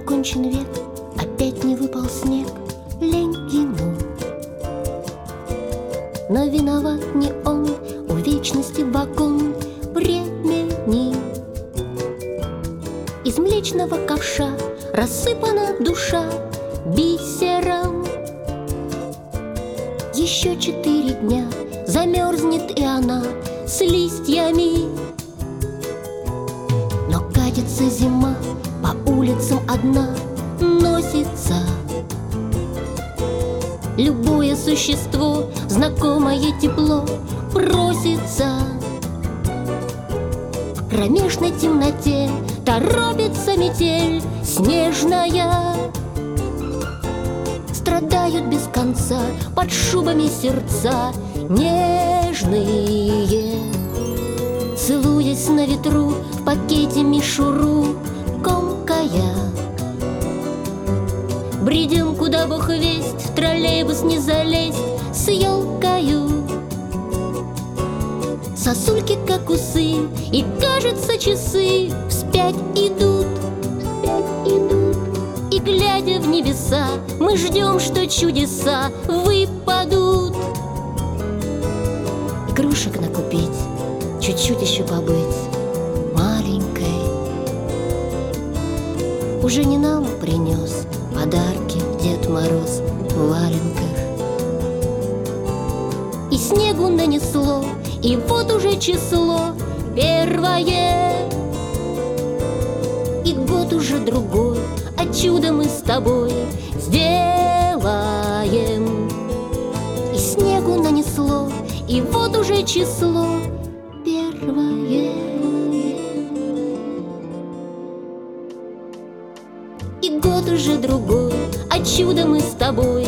окончен век, опять не выпал снег, лень ему. Но виноват не он, у вечности вагон времени. Из млечного ковша рассыпана душа бисером. Еще 4 дня замерзнет и она с листьями. Но катится зима, по улицам одна носится. Любое существо, знакомое тепло, просится. В кромешной темноте торопится метель снежная. Страдают без конца под шубами сердца нежные. Целуясь на ветру, в пакете мишуру комкая. Бредем, куда Бог весть, в троллейбус не залезть с елкою. Сосульки, как усы, и, кажется, часы вспять идут. И, глядя в небеса, мы ждем, что чудеса выпадут. Игрушек накупить, чуть-чуть еще побыть маленькой. Уже не нам принес подарки Дед Мороз в валенках. И снегу нанесло, и вот уже число 1. И год уже другой, а чудо мы с тобой сделаем. И снегу нанесло, и вот уже число 1. И год уже другой, а чудо мы с тобой